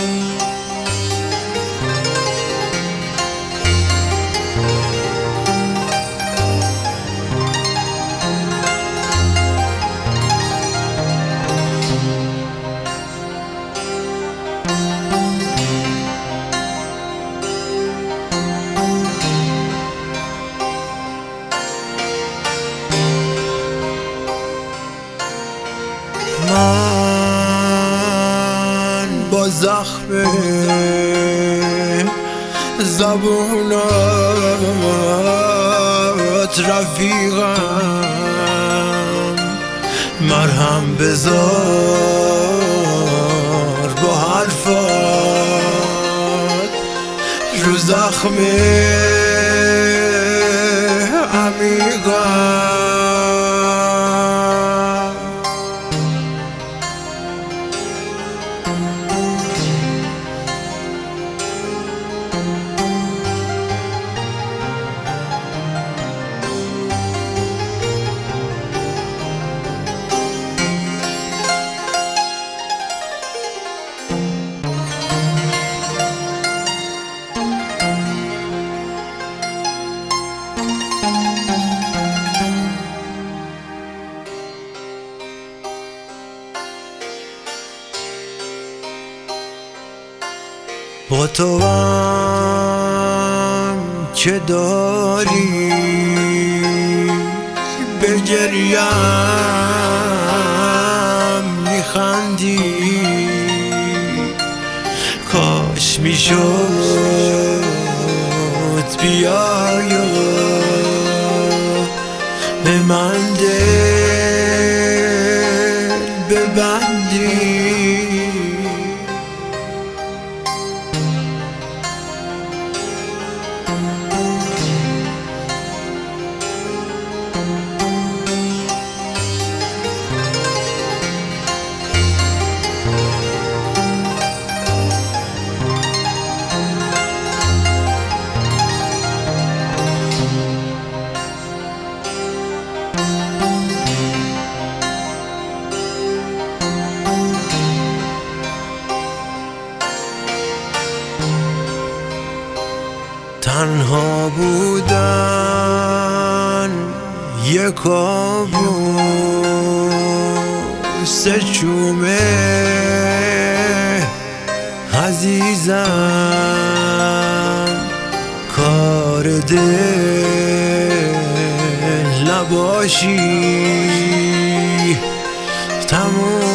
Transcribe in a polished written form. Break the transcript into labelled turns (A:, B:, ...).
A: من با زخم زبونات رفیقم، مرهم بذار با حرفات رو زخم عمیقم. با تو هم که داری به گریم میخندی، کاش میشد بیای و به من دل ببندی. تنها بودن یک کابوس چومه عزیزم، کار دل نباشی تموم